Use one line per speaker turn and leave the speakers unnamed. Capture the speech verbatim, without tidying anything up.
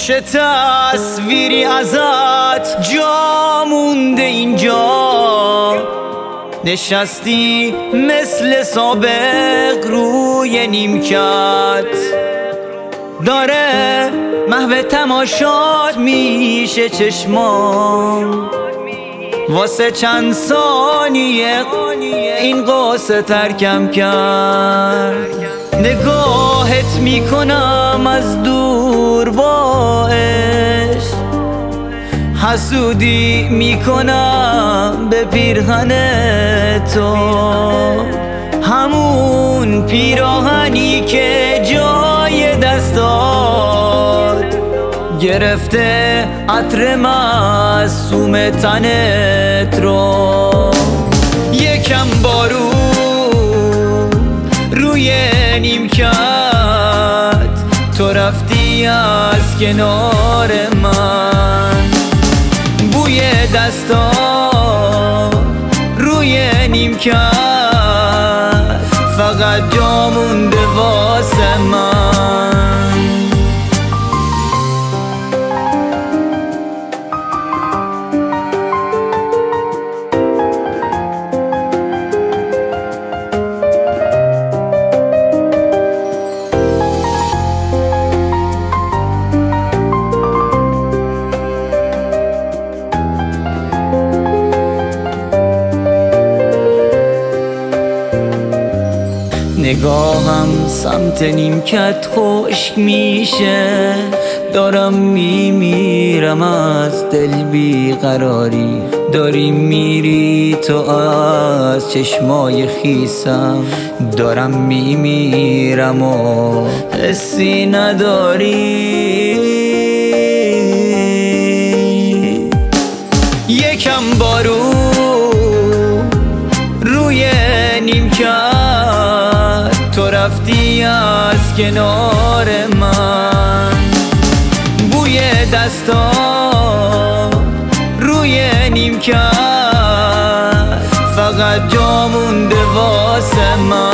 چه تصویری ازت جا مونده اینجا، نشستی مثل سابق روی نیمکت، داره محو تماشات میشه چشمام، واسه چند ثانیه این قصه ترکم کرد. نگاهت میکنم از دور با عشق، حسودی میکنم به پیرهن تو، همون پیراهنی که جای دستات گرفته عطر معصوم تنت رو. یکم بارون روی نیمکت، تو رفتی از کنار من، بوی دستا روی نیمکت، فقط جا مونده واسه من. نگاهم سمت نیمکت خشک میشه، دارم میمیرم از دل بیقراری، داری میری تو از چشمای خیسم، دارم میمیرم و حسی نداری. یکم بارون روی نیمکت، تو رفتی از کنار من، بوی دستا روی نیمکت، فقط جا مونده واسه من.